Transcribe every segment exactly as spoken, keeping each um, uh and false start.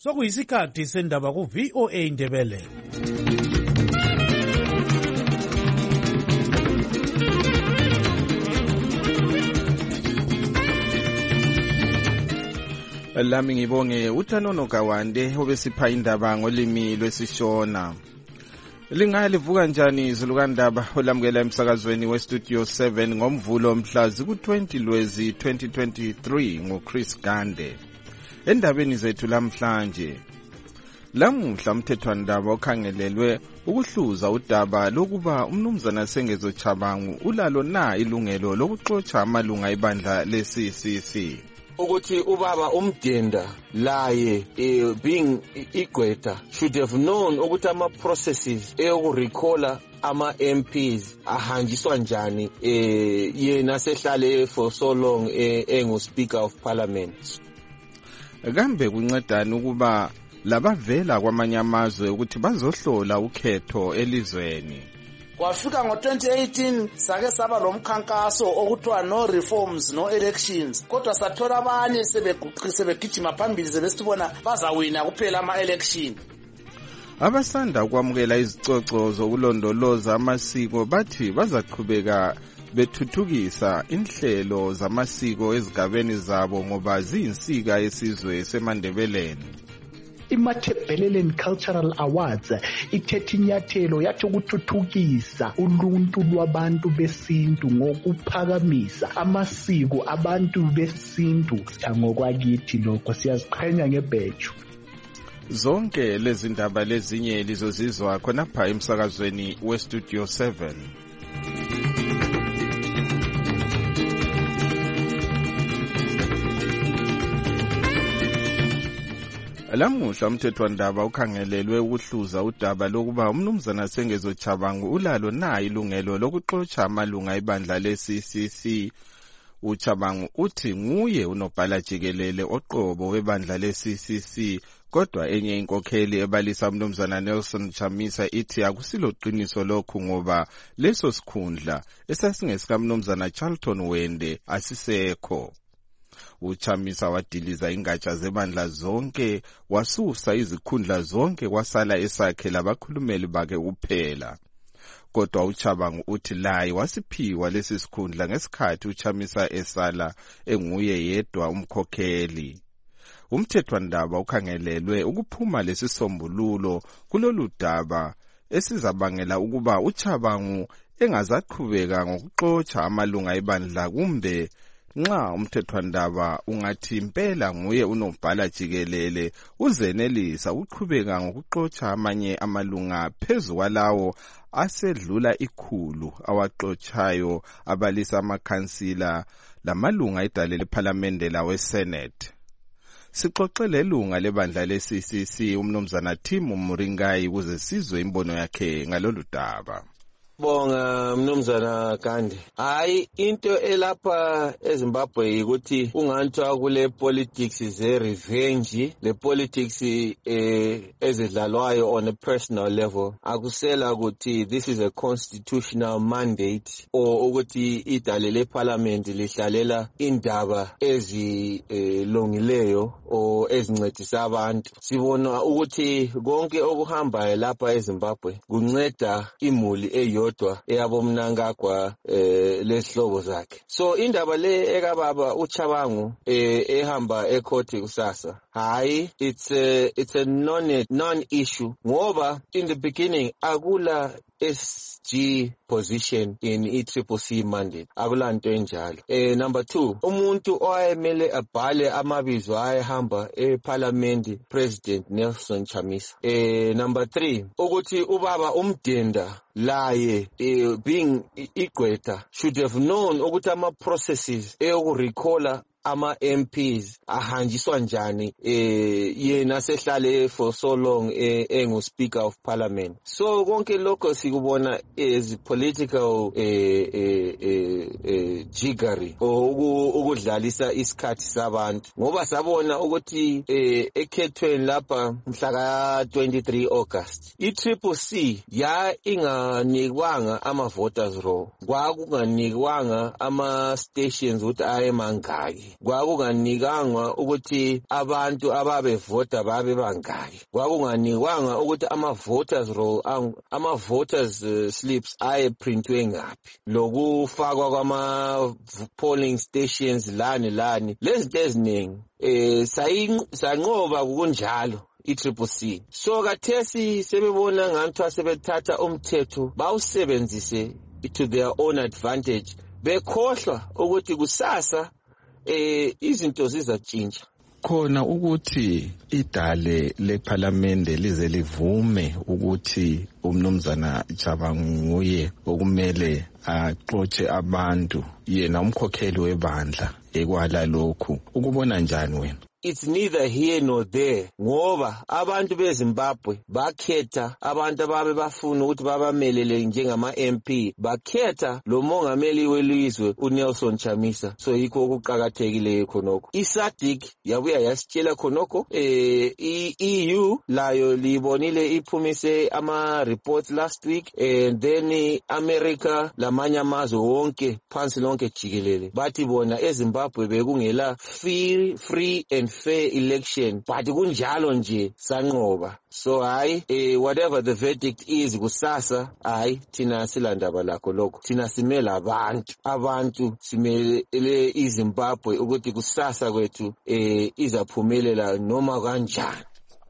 Sokuyisikhathi sendaba ku V O A Ndebele. Lami ngibonge uThanono Kawande obesipha indaba ngolimi lwesiShona. Lingalivuka njani izulukandaba olamukela emsakazweni weStudio seven ngomvulo mhlazi ku-twenty Lwezi twenty twenty-three ngoChris Gande. Endabeni zethu lamhlanje, lamuhla umthethwandaba okhangelelwe ukuhluza udaba lokuba umnumzana Sengezo Chabangu ulalo na ilungelo lokuxotsha amalunga ebandla le-C C C. Ukuthi ubaba umdenda laye eh, being igqwetha should have known ukuthi ama processes eyokurecalla ama M Ps ahanjiswa njani eh yena sehlale for so long eh, engu Speaker of Parliament. Kambe kuncedani ukuba labavela kwamanye amazwe ukuthi bazohlola ukhetho elizweni? Kwafika ngo twenty eighteen sake saba lomkhankaso okuthiwa no reforms no elections, kodwa sathola abanye sebeguqise begijima phambili sebesibona bazawina kuphela ama election. Abasanda kwamukela izicoco zokulondoloza amasiko bathi bazaqhubeka bethuthukisa inhlelo zamasiko ezigabeni zabo ngoba ziyinsika yesizwe seMandebeleni. iMatabeleland Cultural Awards ithethe inyathelo yathi ukuthuthukisa uluntu lwabantu besintu ngokuphakamisa amasiko abantu besintu ngokwakithi lokho siyaziqhenya ngebheju. Zonke lezi ndaba lezinye lizozizwa khonapha emsakazweni weStudio seven. Lamuhla umthethwandaba ukhangelelwe ukuhluza udaba lokuba umnumzana Sengezo Chabangu ulalo na ilungelo lokuxotsha amalunga ebandla le-C C C. uChabangu uthi nguye unobhala jikelele oqobo webandla le-C C C, kodwa enye inkokheli ebalisa umnumzana Nelson Chamisa ithi akusilo qiniso lokhu ngoba leso sikhundla esasingesika mnumzana Charlton Wende asisekho. uChamisa wadiliza ingatsha zebandla zonke, wasusa izikhundla zonke kwasala esakhe labakhulumeli bakhe kuphela. Kodwa uChabangu uthi laye wasiphiwa lesi sikhundla ngesikhathi uChamisa esala enguye yedwa umkhokheli. Umthethwandaba ukhangelelwe ukuphuma lesisombululo kulolu daba esizabangela ukuba uChabangu engazaqhubeka ngokuxotsha amalunga ebandla, kumbe nxa umthethwandaba ungathi impela nguye unobhala jikelele uzenelisa uqhubeka ngokuxotsha amanye amalunga phezu kwalawo asedlula ikhulu awaxotshayo abalisa amakhansila lamalunga edale lePhalamende lawe Senate. Sixoxele ilunga lebandla le-C C C umnumzana Tim Muringai ukuze sizwe imbono yakhe ngalolu daba. Bonga mnumzana Gandhi. Hayi into elapha eZimbabwe ukuthi unganthwa kule politics ze revenge, le politics eh ezidlalwayo on a personal level. Akusela ukuthi this is a constitutional mandate or ukuthi idale leParliament lihlalela indaba ezilungileyo o ezincedisa abantu. Sibona ukuthi konke okuhambayo lapha eZimbabwe kunceda imuli eyo yodwa eyabomnangagwa eh lesihlobo zakhe. So indaba le ekababa uChabangu eh ehamba ecourt kusasa, hayi it's a, it's a non non issue ngoba in the beginning akula S G position in I C C C mandate, akulanto enjalo. Eh number two, umuntu owayemele abhale amabizo ayehamba eParliament President Nelson Chamisa. Eh number three, ukuthi ubaba umdenda laye eh, being igqwetha should have known ukuthi ama processes eyokurecalla ama M Ps ahanjiswa njani eh yena sehlale for so long eh, engu Speaker of Parliament. So konke lokho sikubona as political eh eh eh, eh jiggery ukudlalisa isikhathi sabantu, ngoba sabona ukuthi eh ekhethweni lapha mhla ka twenty-three August I C C C ya inganikwanga ama voters roll, kwakunganikwanga ama stations ukuthi ayemangaki. bangaki, kwakunganikangwa ukuthi abantu ababevota babe bangaki, kwakunganikwanga ukuthi ama-voters roll ama-voters uh, slips ayeprintwe ngaphi, lokufakwa kwama-polling stations lani lani, lezinto eziningi eh sanqoba kunjalo i-Triple C. So kathesi sebebona nganthiwa sebethatha umthetho bawusebenzise to their own advantage, bekhohlwa ukuthi kusasa eh izinto zizatshintsha. Khona ukuthi idale lePhalamende lize livume ukuthi umnumzana Chabangu nguye okumele axotshe abantu yena umkhokheli webandla ekwala lokhu, ukubona njani wena? It's neither here nor there, ngoba abantu beZimbabwe bakhetha abantu ababe bafuna ukuthi babamelele njengama M P, bakhetha lo mongameli welizwe uNelson Chamisa. So yikho okuqhakathekile khonokho. iSADC yabuya yasitshela khonokho, eh i-E U layo libonile iphumise ama reports last week, and then America lamanye amazwe wonke phansi lonke jikelele bathi bona eZimbabwe bekungela free free and fair election, but kunjalo nje sanqoba. So hayi eh, whatever the verdict is kusasa, hayi thina silandaba lakho lokho, thina simela abantu abantu simele iZimbabwe ukuthi kusasa kwethu eh izaphumelela noma kanjani.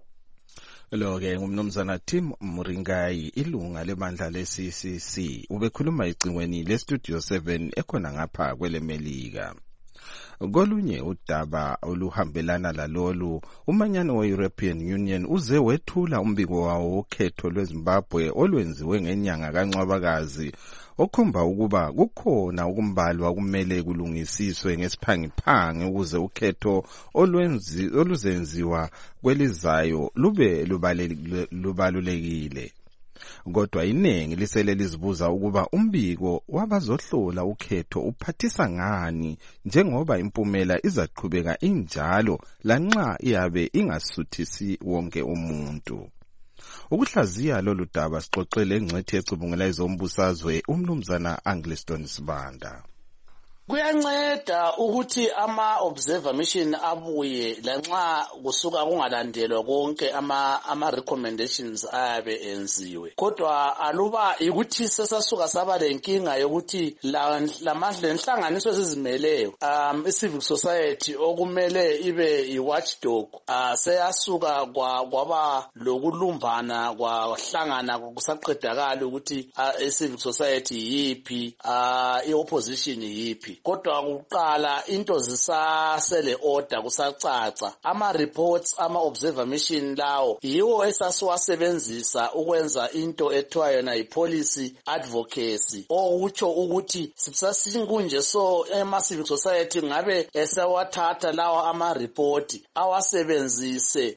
Lo ke ngumnumzana Tim Muringai, ilunga lebandla le-C C C, ubekhuluma icingweni le-Studio seven ekhona ngapha kwele Melika. Kolunye udaba oluhambelana lalolu, umanyano we-European Union uze wethula umbiko wawo wokhetho lweZimbabwe olwenziwe ngenyanga kaNcwabakazi, okhomba ukuba kukhona ukumbalwa kumele kulungisiswe ngesiphangiphangi ukuze ukhetho olwenzi oluzenziwa kwelizayo lube lubalulekile. Kodwa iningi lisele lizibuza ukuba umbiko wabazohlola ukhetho uphathisa ngani njengoba impumela izaqhubeka injalo lanxa iyabe ingasuthisi wonke umuntu. Ukuhlaziya lolu daba sixoxele engcwethi ecubungela izombusazwe umnumzana Angliston Sibanda. Kuyanceda ukuthi ama-observer mission abuye lanxa kusuka kungalandelwa konke ama-recommendations ayabe enziwe. Kodwa aluba ikuthi sesasuka saba lenkinga yokuthi lenhlanganiso ezizimeleyo, um, i-civic society okumele ibe i-watchdog, uh, seyasuka kwaba lokulumbana kwahlangana kusaqedakala ukuthi i-civic society yiphi, uh, i-opposition yiphi. Kodwa kuqala into zisasele order kusacaca, ama reports ama observer mission lawo yiwo esasiwasebenzisa ukwenza into ethiwa yona i-policy advocacy, okutsho ukuthi sisasinkunje so ema civic society ngabe esewathatha lawa ama report awasebenzise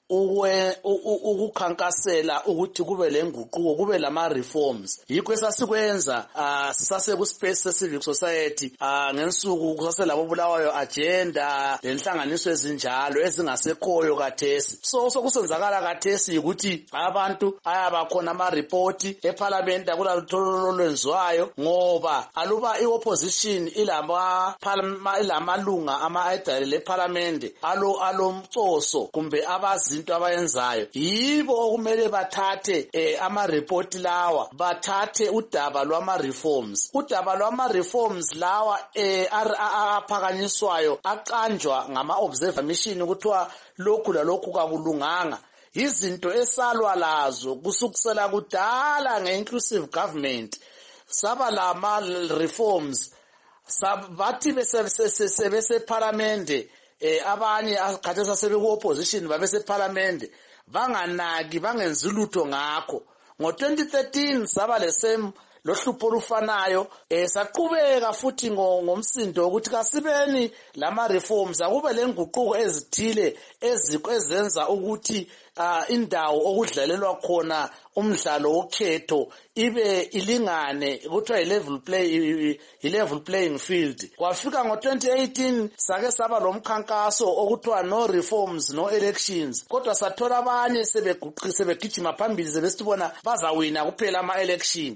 ukukhankasela ukuthi kube lenguquko, kube lama reforms. Yikho esasikwenza uh, sisase ku space se civic society uh, ngensuku kusaselabo Bulawayo agenda lenhlanganiso ezinjalo ezingasekhoyo kathesi. So sokusenzakala kathesi ukuthi abantu ayabakhona ama report eParliament akulalutho lwenziwayo, ngoba aluba iopposition ilama ilamalunga ama-idle leParliament alo alomcoso kumbe abazinto abayenzayo, yibo okumele bathathe eh, ama report lawa, bathathe udaba lwama reforms. Udaba lwama reforms lawa eh, aphakanyiswayo aqanjwa ngama-observer mission ukuthiwa lokhu lalokhu kakulunganga, izinto esalwa lazo kusukusela kudala nge-inclusive government. Saba lama reforms bathi besephalamende, eh, abanye khathesi asebeku-opposition babesephalamende banganaki bangenzi lutho ngakho. Ngo-twenty thirteen saba lesame lohlupho olufanayo, eh saqhubeka futhi ngomsindo ukuthi kasibeni lama reforms akube lenguquko ezithile ezikwenza ukuthi uh, indawo okudlalelwa khona umdlalo wokhetho ibe ilingane, kuthiwa i-level play i-level playing field. Kwafika ngo-twenty eighteen sake saba lomkhankaso okuthiwa no reforms no elections, kodwa sathola abanye sebeguqi sebegijima phambili sebesibona bazawina kuphela ama-election, badliwa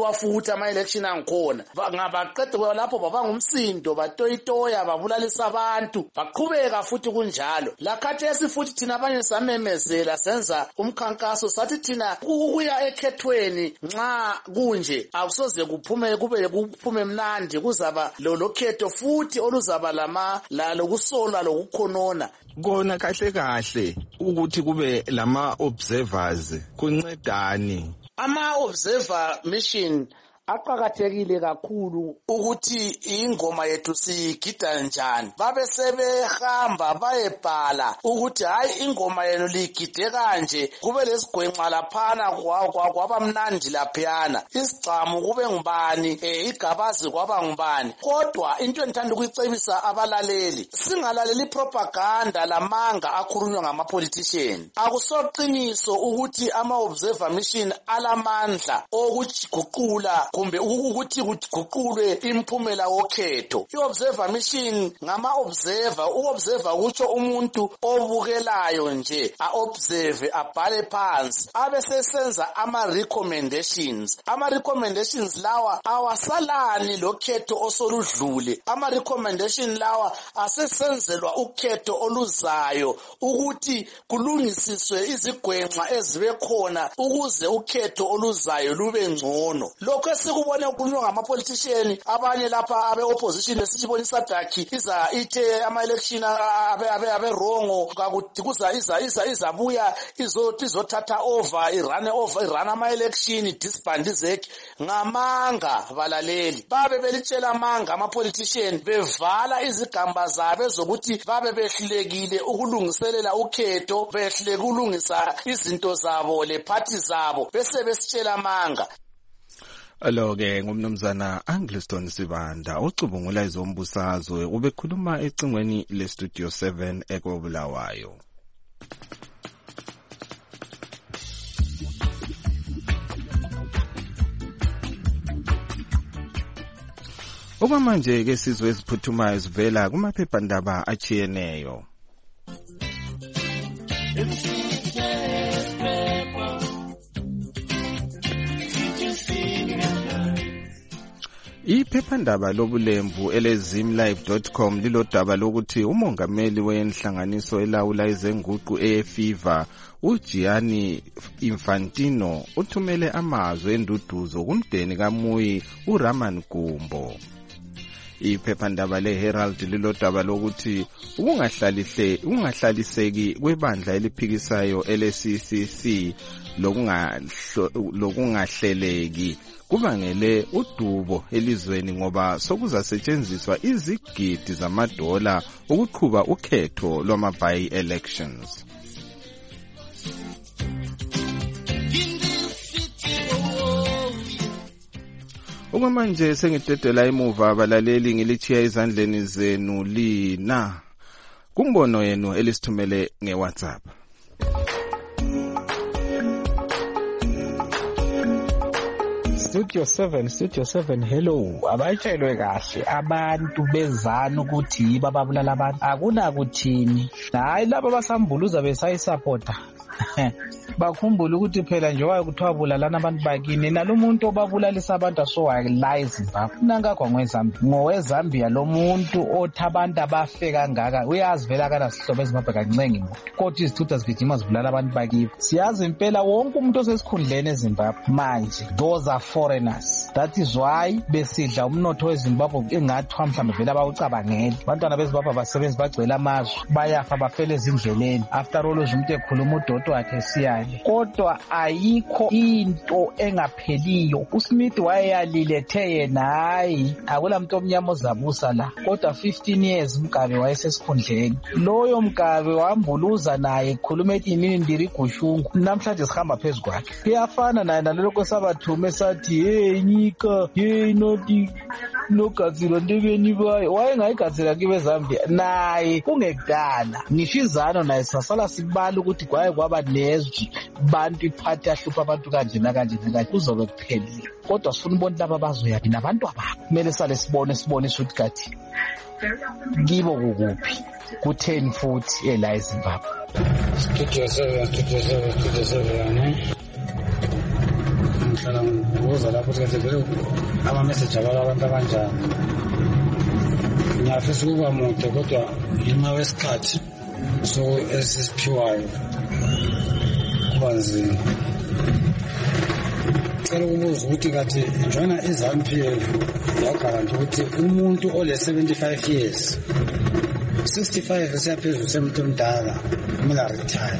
kuthiwa futhi ama-election angikhona ngabaqede lapho babangumsindo batoyitoya babulalisa abantu baqhubeka futhi kunjalo lakhathesi futhi thina abanye samemezela senza umkhankaso sathi thina ukuya ekhethweni nxa kunje akusoze kuphume kube kuphume mnandi kuzaba lo khetho futhi oluzaba lama lokusola lokukhonona kona kahle kahle ukuthi kube lama observers kuncedani ama-observer mission aqakathekile kakhulu ukuthi ingoma yethu sigida njani babe sebehamba bayebhala ukuthi hayi ingoma yenu ligide kanje kube lesigwenxa laphana kwaba mnandi laphana isigcamu kube ngubani eh igabazi kwaba ngubani kodwa into endithanda ukuyicebisa abalaleli singalaleli propaganda lamanga akhulunywa ngama-politician akusoqiniso ukuthi ama-observer mission alamandla okuguqula kumbe ukuthi kuguqulwe imphumela wokhetho i-observer mission ngama-observer u-observer kutsho umuntu obukelayo nje a-observe abhale phansi abe sesenza ama-recommendations ama-recommendations lawa awasalani lokhetho osoludlule ama-recommendation lawa asesenzelwa ukhetho oluzayo ukuthi kulungisiswe izigwenxa ezibe khona ukuze ukhetho oluzayo lube ngcono lokho sikubone ukukhulunywa ngama-politician abanye lapha abe-opposition besibona isadaki iza ithe ama-election abe abe abe wrong kakuthi kuza iza iza izabuya izothi izothatha over irun over irun ama-election disband izeki ngamanga balaleli babe belitshela amanga ama-politician bevala izigamba zabo zokuthi babe behlulekile ukulungiselela ukhetho behluleke ukulungisa izinto zabo le party zabo bese besitshela amanga Alo-ke ngumnumzana Angliston Sibanda ocubungula izombusazwe ubekhuluma ecingweni le-Studio seven eKobulawayo. Okwamanje-ke sizwe eziphuthumayo zivela kumaphephandaba achiyeneyo. Iphephandaba lobulembu elezimlive dot com lilodaba lokuthi umongameli wenhlanganiso elawula izenguqu eFIFA uGianni Infantino uthumele amazwi enduduzo kumdeni kaMuyi uRaman Gumbo. Iphephandaba leHerald lilodaba lokuthi ukungahlalihle ungahlaliseki kwebandla eliphikisayo ele-C C C lokungahleleki kubangele udubo elizweni ngoba sokuzasetshenziswa izigidi zamadola ukuqhuba ukhetho lwama-by elections. Okwamanje sengidedela emuva abalaleli ngilithiya izandleni zenu lina kumbono yenu elisithumele ngeWhatsApp. Studio seven, Studio seven, hello. Abayitshelwe kahle abantu bezana ukuthi yiba babulala abantu. Akunakuthini. Hayi laba basambuluza besayisupporta. Bakhumbula ukuthi phela nje wayekuthiwa bulalana abantu bakini nalomuntu obabulalisa abantu asowayi Zimbabwe nangakho ngwezambia ngowezambia lo muntu othi abantu abafe kangaka uyazivela kana sihlobo eZimbabwe kancengi muntu kodwa izithutha zigijima zibulala abantu bakibo siyazi impela wonke umuntu osesikhundleni eZimbabwe manje those are foreigners that is why besidla umnotho weZimbabwe engathi mhlawumbe vele abawucabangeli abantwana beZimbabwe abasebenzi bagcwele amazwe bayafa bafele ezindleleni after all umuntu ekhuluma udodo wakhe siya kodwa ayikho into engapheliyo uSmith wayeyalilethe yena hayi akula muntu omnyama ozabusa la kodwa fifteen years Mugabe wayesesikhundleni loyo Mugabe wambuluza naye ekhuluma ethi nini ndiri gushungu namhlanje sihamba phezulu kwakhe kuyafana naye naloko sabathume sathi hey nyika hey noti nogadzira ndebeni bayo wayengayigadzira kibe Zambia naye kungekudala ngishizano naye sasala sibala ukuthi kwaye kwaba nezwi bantu iphathi ahlupha abantu kanje nakanje nakanje kuzobe kuphelile kodwa sifuna ubona laba bazoyapi nabantu ababo kumele sale sibone sibone ukuthi kathi kibo kukuphi kutheni futhi ela eZimbabwe. Studio seven, Studio seven, Studio seven, ngihlala ngibuza lapho ukuthi vele ama-message abala abantu abanjani. Ngiyafisa ukuba mude kodwa ngenxa wesikhathi so esisiphiwayo kuba nzima. Ngicela ukubuza ukuthi kathi njena i-ZANU P F yagaranti ukuthi umuntu ole-seventy-five years sixty-five esiyaphezulu semuntu omdala kumele aretire.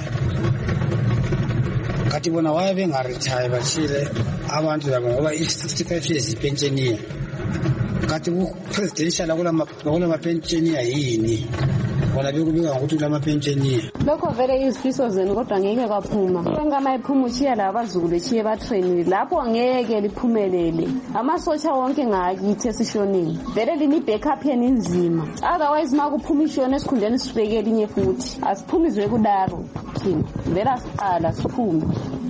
Kathi bona waye bengaretire bashile abantu labo ngoba i-sixty-five years ipentsheniya. Kathi ku-presidential akula mapentsheniya yini? Bona bekubika ukuthi kula mapentsheniya. Lokho vele izifiso zenu kodwa ngeke kwaphuma. Ngama iphumutshiya laba bazukulu echiye batrainile lapho ngeke liphumelele. Amasotsha wonke ngakithi esishonini. Vele lini backup yeni nzima. Otherwise makuphuma ishona esikhundleni sibeke linye futhi. Asiphumizwe kudaro. Thina vele asiqala siphume.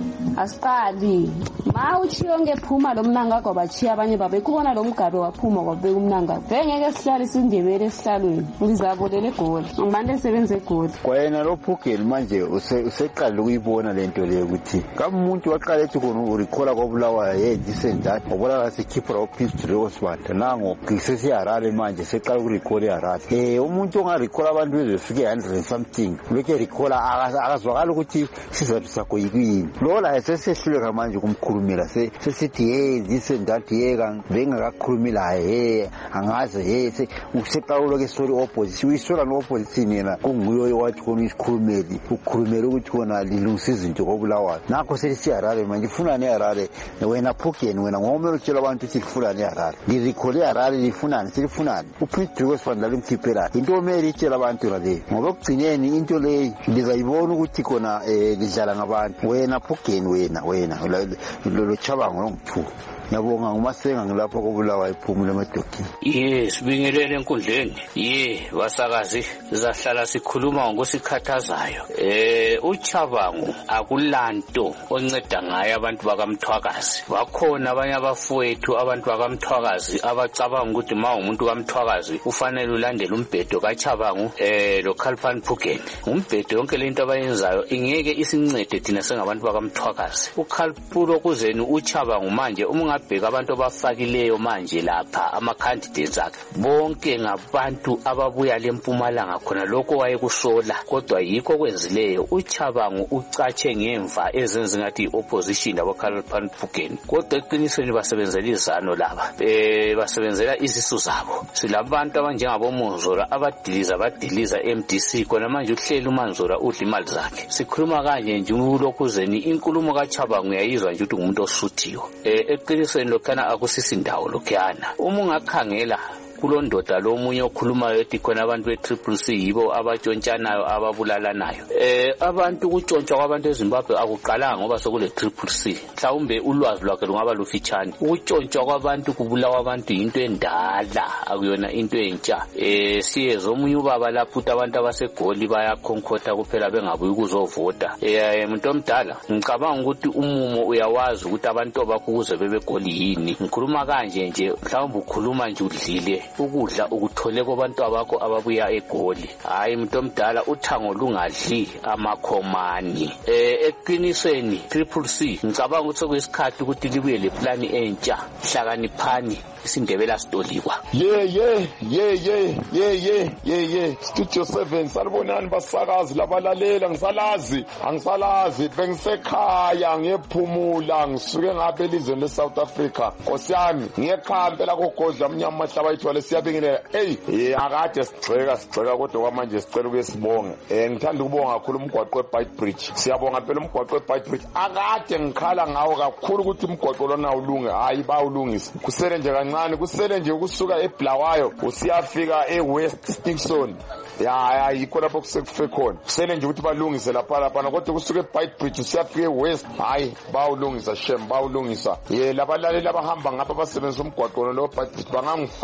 Asiqali. Ma uchiyo ngephuma lo mnangagwa bachiya abanye babe kubona lo mgabe waphuma kwabeka umnangagwa. Vele ngeke sihlale sindebele esihlalweni. Ngizabolele egoli. Ngibande esebenze egoli. Kwayena lo Phugeni manje useqala ukuyibona lento leyo ukuthi kamuntu waqala ethi khona urecall kwabulawayo ye decent that obulala sikhipha uPhistory Osmanda nango ngisesiyarale manje seqala ukurecall eHarare. Eh umuntu ongarecall abantu bezofike one hundred something lokho recall akazwakala ukuthi sizathu sakho yikini. Lo la sesehluleka manje kumkhulumela sesithi hey decent that yeka bengakakhulumela he angaze he useqala ke story opposition uyisola no opposition yena kunguyo wathi khona isikhulumeli ukukhulumela ukuthi khona lilungisa izinto kobulawayo nakho selisiharare manje ifuna neHarare wena Phugeni wena ngomelo utshela abantu ukuthi lifuna neHarare lirecall eHarare lifunani silifunani uPhistory Osmanda limkhiphela into omeli itshela abantu la le ngoba kugcineni into le lizayibona ukuthi khona lidlala ngabantu wena Phugeni wena wena lo chabango ngithu Yabonga ngumasenga ngilapha kobulawayo iphumule emadokini. Yes, bingelele enkundleni. Ye, wasakazi sizahlala sikhuluma ngokusikhathazayo. Eh uChabangu akulanto onceda ngayo abantu bakaMthwakazi. Bakhona abanye abafowethu abantu bakaMthwakazi abacabanga ukuthi ma umuntu kaMthwakazi ufanele ulandele umbhedo kaChabangu eh lo Khalfan Phugeni. Umbhedo yonke lento abayenzayo ingeke isincede thina sengabantu bakaMthwakazi. uKhalpulo kuzeni uChabangu manje umunga bheka abantu abafakileyo manje lapha ama candidates akhe bonke ngabantu ababuya leMpumalanga khona lokho wayekusola kodwa yikho kwenzileyo uChabangu ucatshe ngemva ezenza ngathi opposition labo Khalfan Phugeni kodwa eqinisweni basebenzela izano laba eh basebenzela izisu zabo silabantu abanjengabo Monzora abadiliza abadiliza M D C khona manje uhleli uManzora udla imali zakhe sikhuluma kanje nje ulokuzeni inkulumo kaChabangu yayizwa nje ukuthi umuntu osuthiwe eh eqinisweni lokana akusisindawo lokhana uma ungakhangela kulondoda lo munye okhulumayo ethi khona abantu be-Triple C yibo abatshontsanayo ababulalanayo eh abantu ukutshontshwa kwabantu eZimbabwe akuqalanga ngoba sokule Triple C mhlawumbe ulwazi lwakhe lungaba lufitshane ukutshontsha kwabantu kubulawa abantu into endala akuyona into entsha eh siyeza omunye ubaba lapho uthi abantu abasegoli bayakhonkotha kuphela bengabuyi ukuzovota eh umuntu omdala ngicabanga ukuthi umumo uyawazi ukuthi abantu abakuze bebegoli yini ngikhuluma kanje nje mhlawumbe ukhuluma nje udlile ukudla ukuthole kwabantu abakho ababuya egoli hayi umuntu omdala uthango lungadli amakhomani eh eqinisweni Triple C ngicabanga ukuthi kuyisikhathi ukuthi libuye le plan entsha hlakaniphani isindebela sitolikwa ye ye ye ye ye ye ye ye Studio seven salibonani basakazi labalalela ngisalazi angisalazi bengisekhaya ngephumula ngisuke ngabe elizweni leSouth Africa nkosiyami ngiyekhampe la kogodla mnyama mahlaba yithwale siyabingelela hey akade sigxeka sigxeka kodwa kwamanje sicela ukuye sibonge eh ngithanda ukubonga kakhulu umgwaqo weBite Bridge siyabonga phela umgwaqo weBite Bridge akade ngikhala ngawo kakhulu ukuthi umgwaqo lona ulunge hayi bawulungisa kusele nje kancane kusele nje ukusuka eBlawayo usiyafika eWest Stickson ya ya yikho lapho kusekufe khona kusele nje ukuthi balungise lapha lapha kodwa kusuka eBite Bridge usiyafika eWest hayi bawulungisa shem bawulungisa ye labalalela abahamba ngapha basebenzisa umgwaqo lo Bite Bridge bangangifakazela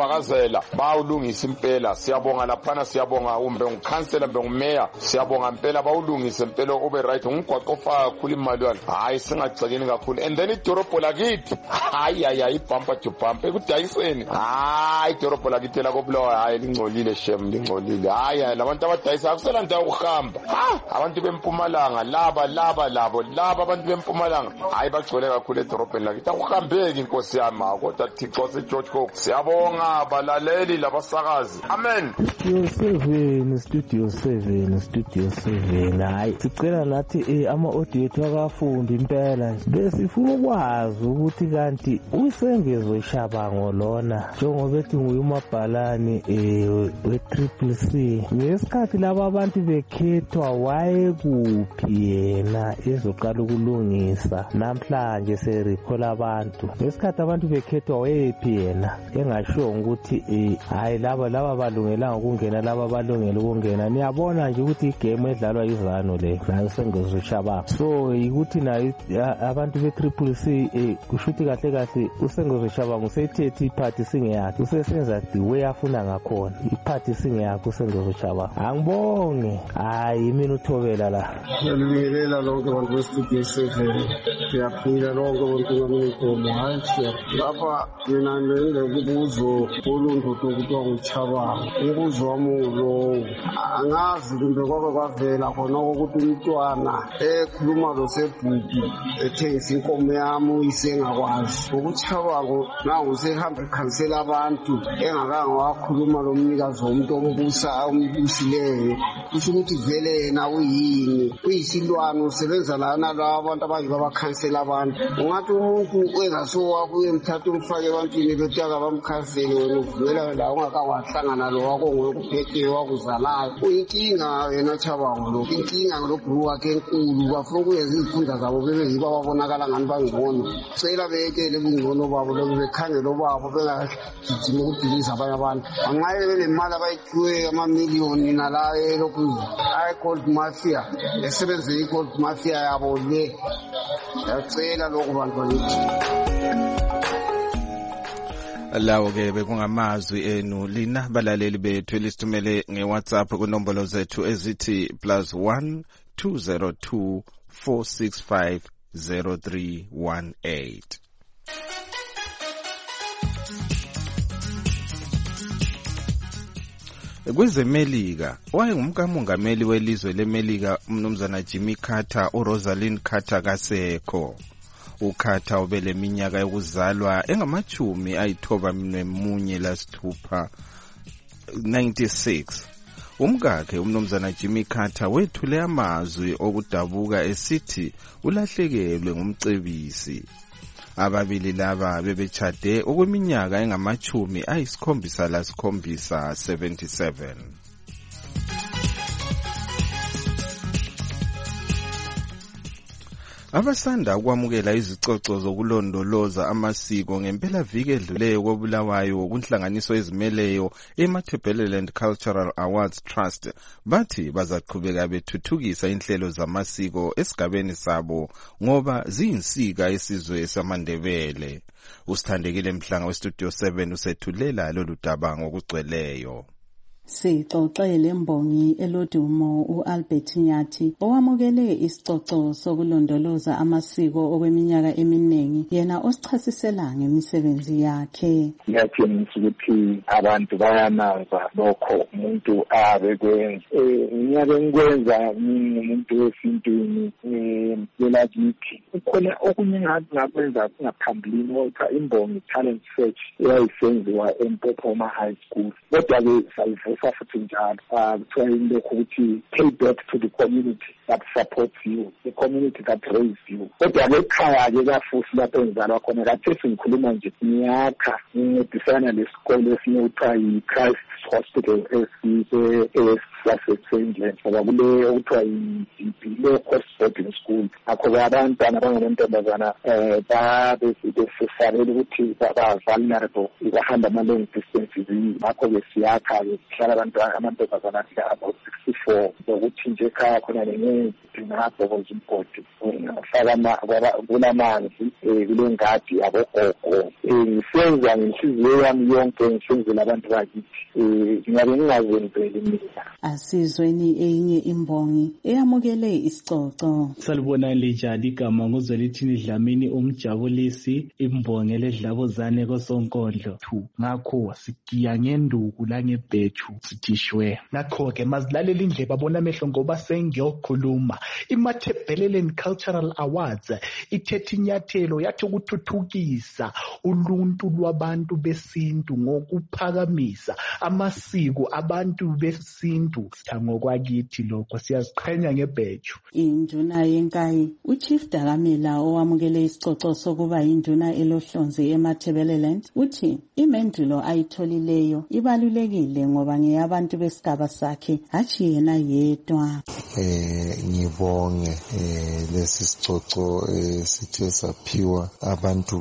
impela bawulungisa impela siyabonga laphana siyabonga umbe ngukhansela mbe ngumeya siyabonga impela bawulungisa impela ube right ngumgwaqo ofaka kakhulu imali yalo hayi singagcekeni kakhulu and then idorobho lakithi hayi hayi ibhampa to bhampa ekudayiseni hayi idorobho lakithi la koBulawayo hayi lingcolile shem lingcolile hayi labantu abadayisa akusela ndawo ukuhamba abantu bempumalanga laba laba labo laba abantu bempumalanga hayi bagcwele kakhulu edorobheni lakithi akuhambeki inkosi yami kodwa Thixo seGeorge Cook siyabonga balaleli labasakazi amen. Studio seven Studio seven Studio seven hayi sicela nathi eh ama audio ethu akafundi impela besifuna ukwazi ukuthi kanti usengezo Shabango lona njengoba ethi nguyumabhalani eh we triple C ngesikhathi laba abantu bekhethwa waye kuphi yena ezoqala ukulungisa namhlanje serikhola abantu ngesikhathi abantu bekhethwa wayephi yena engasho ukuthi eh hayi laba laba balungelanga ukungena laba balungela ukungena niyabona nje ukuthi igame edlalwa izano le nayo sengezo Shabango so ukuthi nayo abantu be triple C eh kushuthi kahle kahle usengezo Shabango usethethi iphathi singeyakhe usesenza the way afuna ngakhona iphathi singeyakhe usengezo Shabango angibonge hayi mina uthobela la ngiyabingelela lonke abantu be-Studio seven siyaphila lonke abantu ngomnkomo hayi lapha mina ngizokubuzo oluntu kuthiwa nguChabango umbuzo wami lo angazi kumbe kwake kwavela khona ukuthi umntwana ekhuluma lo sebhuku ethengisa inkomo yami uyisengakwazi ukuChabango nawo usehamba ekhansela abantu engakanga wakhuluma lo mnikazi womuntu ombusa umbusileyo kusho ukuthi vele yena uyini uyisilwane usebenza lana laba abantu abanye abakhansela abantu ungathi umuntu engasowakho uyemthatha umfake ebantwini betaka bamkhansele wena uvela la ungakawahlangana lo wako ngokuphethe wakuzalayo uyinkinga yena Chabango lo inkinga lo bro wakhe enkulu bafuna ukuyenza izifunda zabo bebe yiba babonakala ngani bangcono cela bekele ubungcono babo lo bekhangela obabo bengagijima ukudiliza abanye abantu angaye bele imali abayithiwe amamiliyoni nalaye lokhu I called mafia esebenze I called mafia yabo le yacela lokho bantu bakithi lawo ke bekungamazwi enu lina balaleli bethu lisithumele ngeWhatsApp kunombolo zethu ezithi plus one two zero two four six five zero three one eight. Kwezemelika wayengumkamongameli welizwe leMelika umnumzana Jimmy Carter uRosalind Carter kasekho uCarter ubeleminyaka yokuzalwa engamachumi ayithoba nemunye lasithupha ninety-six umkakhe umnumzana Jimmy Carter wethule amazwi okudabuka esithi ulahlekelwe ngumcebisi ababili laba bebechade okweminyaka engamachumi ayisikhombisa lasikhombisa seventy-seven. Abasanda ukwamukela izicoco zokulondoloza amasiko ngempela viki edluleyo koBulawayo kunhlanganiso ezimeleyo eMatabeleland Cultural Awards Trust bathi bazaqhubeka bethuthukisa inhlelo zamasiko esigabeni sabo ngoba ziyinsika esizwe samaNdebele. Usithandekile Mhlanga weStudio seven usethulela lolu daba ngokugcweleyo. Sixoxele Mbongi Elodumo uAlbert Nyathi owamukele isicoco sokulondoloza amasiko okweminyaka eminingi yena osichasisela ngemisebenzi yakhe. Ngiyatshengisa ukuthi abantu bayanaza lokho umuntu abekwenza iminyaka engikwenza umuntu wesintwini lelakithi ukhona okunye ngakwenza ngaphambilini oka Imbongi Talent Search eyayisenziwa eMpophoma High School kodwa-ke sayivusa futhi njalo kuthiwa yilokho ukuthi pay back to the community that supports you, the community that raised you. Kodwa-ke ekhaya-ke kafusi lapho engizalwa khona kade sengikhuluma nje ngiyakha ngincedisana lesikole esinye kuthiwa yi-Christ Hospital esase-England ngoba kule okuthiwa yi-low cost boarding school akho-ke abantwana abangamantombazana um babesifakele ukuthi ba-vulnerable bahamba ama-long distances ngakho-ke siyakha-ke kuhlala abantu amantombazana afika about six isifo sokuthi nje ekhaya khona nenye ngabhokoza impoti ngafaka kulamanzi kule ngadi yabogogo ngisenza ngenhliziyo yami yonke ngisenzela abantu bakithi ngingabe ngingazenzeli mina. Asizweni enye imbongi eyamukele isicoco. Salibona lijali igama nguzwelithini Dlamini umjabulisi imbongi ledlabuzane kosonkondlo two ngakho sigiya ngenduku la ngebhethu sithishwe nakho ke mazilalela indle babona amehlo ngoba sengiyokhuluma. iMatabeleland Cultural Awards ithethe inyathelo yathi ukuthuthukisa uluntu lwabantu besintu ngokuphakamisa amasiko abantu besintu ngokwakithi lokho siyaziqhenya ngebhethu. Induna yenkayi uChief Dakamela owamukele isicoco sokuba induna elohlonze eMatabeleland uthi imendulo ayitholileyo ibalulekile ngoba ngeyabantu besigaba sakhe hathi yena yedwa. Eh ngibonge eh lesi sicoco sithe saphiwa abantu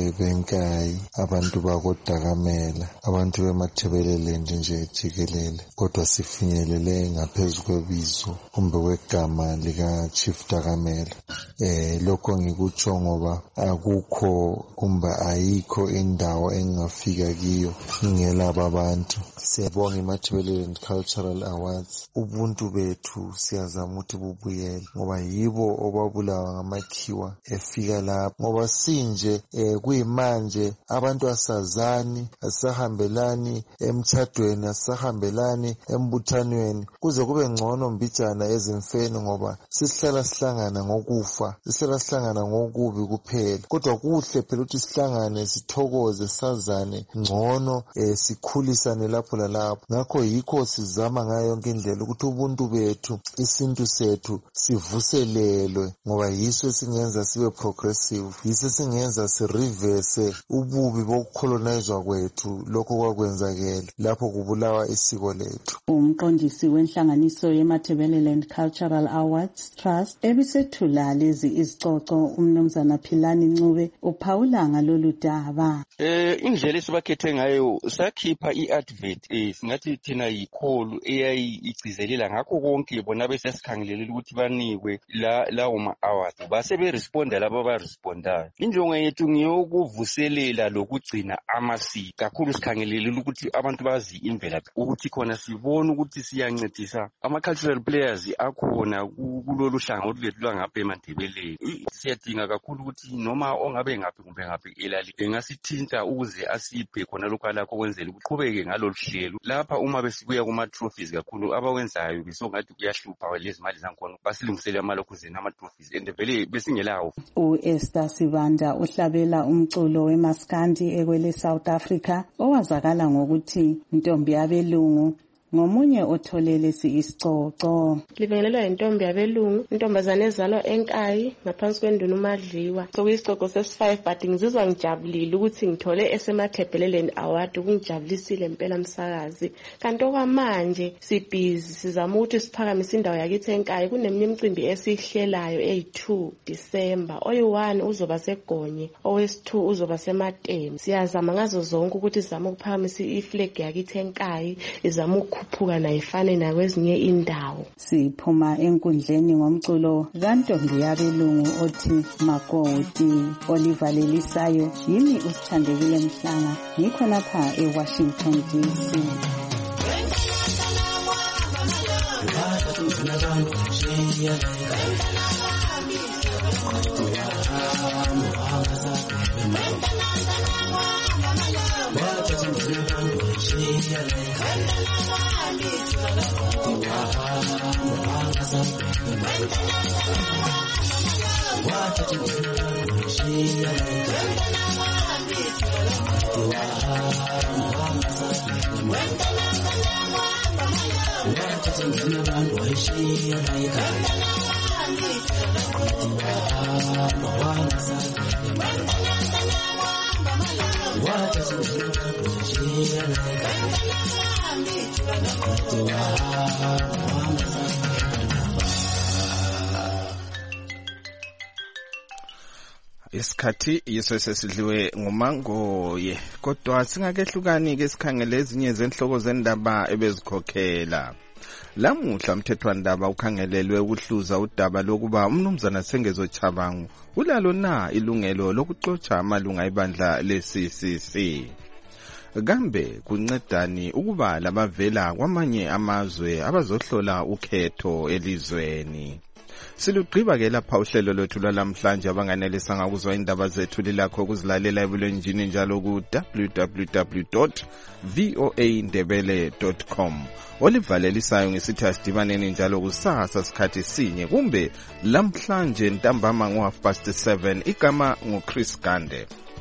benkayi abantu bakoDakamela abantu beMatabeleland nje jikelele kodwa sifinyelele ngaphezulu kwebizo kumbe wegama lika Chief Dakamela. Eh lokho ngikutsho ngoba akukho kumbe ayikho indawo engafika kiyo ngelaba abantu. Siyabonga iMatabeleland Cultural Awards. Ubuntu bethu siyazama ukuthi bubuyele ngoba yibo obabulawa ngamakhiwa efika lapho ngoba sinje eh kuyimanje abantu asazani asahambelani emchadweni asahambelani embuthanweni kuze kube ngcono mbijana ezimfeni ngoba sisihlala sihlangana ngokufa sihlala sihlangana ngokubi kuphela kodwa kuhle phela ukuthi sihlangane sithokoze sazane ngcono eh sikhulisane lapho lalapho. Ngakho yikho sizama ngayo yonke indlela ukuthi ubuntu bethu isintu sethu sivuselelwe ngoba yiso esingenza sibe progressive yiso esingenza sireverse ububi bokucolonize kwethu lokho kwakwenzakela lapho kubulawa isiko lethu. Umqondisi wenhlanganiso yeMatabeleland Cultural Awards Trust ebisethula lezi izicoco umnumzana Philani Ncube uphawula ngalolu daba. Eh indlela esibakhethe ngayo sakhipha iadvert eh singathi thina yikholu eyayigcizelela ngakho konke bona bese sikhangelela ukuthi banikwe la lawo ma awards base be responda labo ba respondayo. Injongo yethu ngiyokuvuselela lokugcina amasiko kakhulu sikhangelela ukuthi abantu bazi imvelaphi ukuthi khona sibona ukuthi siyancedisa ama cultural players akhona kulolu hlangothi lethu langapha eMatabeleland. Siyadinga kakhulu ukuthi noma ongabe ngaphi kumbe ngaphi elali engasithinta ukuze asiphe khona lokho alakho kwenzela ukuqhubeke ngalolu hlelo lapha uma besibuya kuma trophies kakhulu abakwenzayo bisongathi kuyahlupha lezi mali zankhona basilungisele amalokhuzeni ama trophies and vele besingelawo. uEsther Sibanda uhlabela umculo weMaskandi ekwele South Africa owazakala ngokuthi intombi yabelungu ngomunye otholele isicoco. Libingelelwa intombi yabelungu intombazane ezalwa enkayi ngaphansi kwenduna uMadliwa. Sokuyisicoco ses five but ngizizwa ngijabulile ukuthi ngithole eseMatabeleland Award kungijabulisile impela msakazi. Kanti okwamanje sibhizi sizama ukuthi siphakamise indawo yakithi enkayi kuneminye imicimbi esihlelayo eyi two December. Oyi one uzoba seGonye, owes two uzoba seMatemu. Siyazama ngazo zonke ukuthi sizama ukuphakamisa iflag yakithi enkayi izama ukuphuka nayifane nakwezinye indawo. Siphuma enkundleni ngomculo kantombi yabelungu othi Makoti. Oliver Lelisayo yimi usithandekile Mhlanga ngikho lapha eWashington D C. Isikhathi yiso sesidliwe ngumangoye kodwa singakehlukani ke sikhangele ezinye zenhloko zendaba ebezikhokhela. Lamuhla umthethwandaba ukhangelelwe ukuhluza udaba lokuba umnumzana Sengezo Chabangu ulalo na ilungelo lokuxotsha amalunga ebandla le-C C C. Kambe kuncedani ukuba labavela kwamanye amazwe abazohlola ukhetho elizweni? Silugqiba ke lapha uhlelo lwethu lwalamhlanje. Abanganelisa ngakuzwa indaba zethu lilakho ukuzilalela ebulenjini njalo ku w w w dot v o a ndebele dot com. Olivalelisayo ngesithi asidibaneni njalo kusasa sikhathi sinye kumbe lamhlanje ntambama ngo half past seven. Igama nguChris Gande.